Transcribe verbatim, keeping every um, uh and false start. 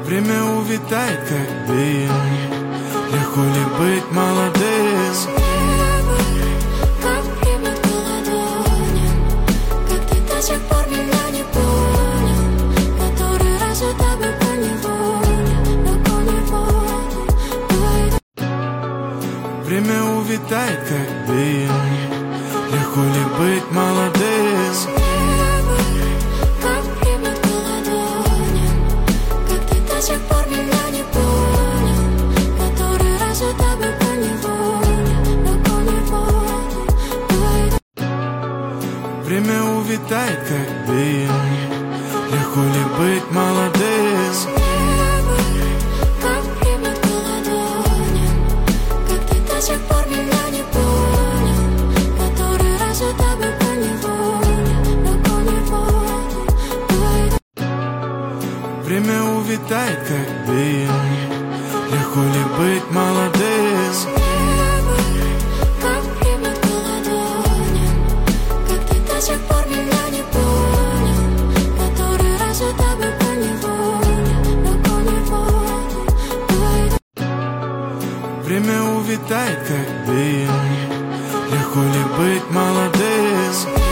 Время увитает, как дым. Легко ли быть молодым? Как время по ладоням, как ты до сих пор меня не понял. Который раз я тобой поневоле, но поневоле. Время увитает, как дым. Легко ли быть молодым? Как время по ладоням, как ты до сих пор меня не понял. Который раз я тобой поневоле, но поневоле. Время увитает, как дым. Легко ли быть молодым? Как время по ладоням, как ты до сих пор меня не понял. Который раз я тобой поневоле, но поневоле. Время увитает, как дым. Легко ли быть молодым? Как время по ладоням, как ты до сих пор меня не понял. Который раз я тобой поневоле, но поневоле. Время увитает, как дым. Легко ли быть молодым?